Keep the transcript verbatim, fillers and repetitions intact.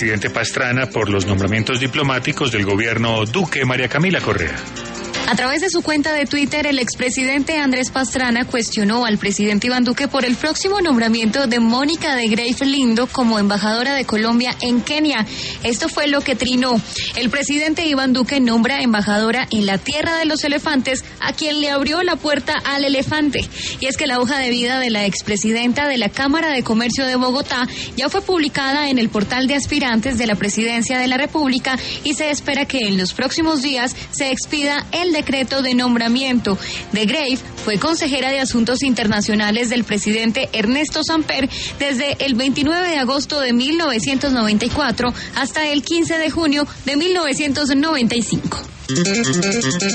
presidente Pastrana por los nombramientos diplomáticos del gobierno Duque. María Camila Correa. A través de su cuenta de Twitter, el expresidente Andrés Pastrana cuestionó al presidente Iván Duque por el próximo nombramiento de Mónica de Greiff Lindo como embajadora de Colombia en Kenia. Esto fue lo que trinó. El presidente Iván Duque nombra embajadora en la tierra de los elefantes a quien le abrió la puerta al elefante. Y es que la hoja de vida de la expresidenta de la Cámara de Comercio de Bogotá ya fue publicada en el portal de aspirantes de la presidencia de la República y se espera que en los próximos días se expida el decreto de nombramiento. De Greiff fue consejera de Asuntos Internacionales del presidente Ernesto Samper desde el veintinueve de agosto de mil novecientos noventa y cuatro hasta el quince de junio de mil novecientos noventa y cinco.